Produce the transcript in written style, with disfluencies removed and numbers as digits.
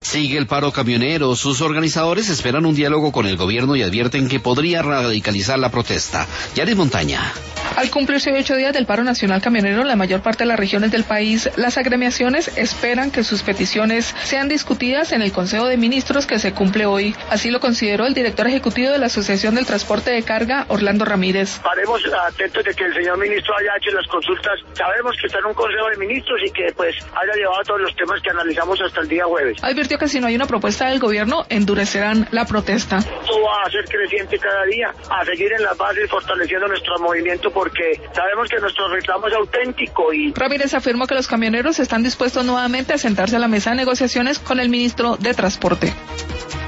Sigue el paro camionero. Sus organizadores esperan un diálogo con el gobierno y advierten que podría radicalizar la protesta. Yaris Montaña. Al cumplirse 8 días del paro nacional camionero en la mayor parte de las regiones del país, las agremiaciones esperan que sus peticiones sean discutidas en el Consejo de Ministros que se cumple hoy. Así lo consideró el director ejecutivo de la Asociación del Transporte de Carga, Orlando Ramírez. Estaremos atentos de que el señor ministro haya hecho las consultas. Sabemos que está en un Consejo de Ministros y que haya llevado todos los temas que analizamos hasta el día jueves. Advirtió que si no hay una propuesta del gobierno, endurecerán la protesta. Esto va a ser creciente cada día, a seguir en las bases fortaleciendo nuestro movimiento porque sabemos que nuestro reclamo es auténtico. Ramírez afirmó que los camioneros están dispuestos nuevamente a sentarse a la mesa de negociaciones con el ministro de Transporte.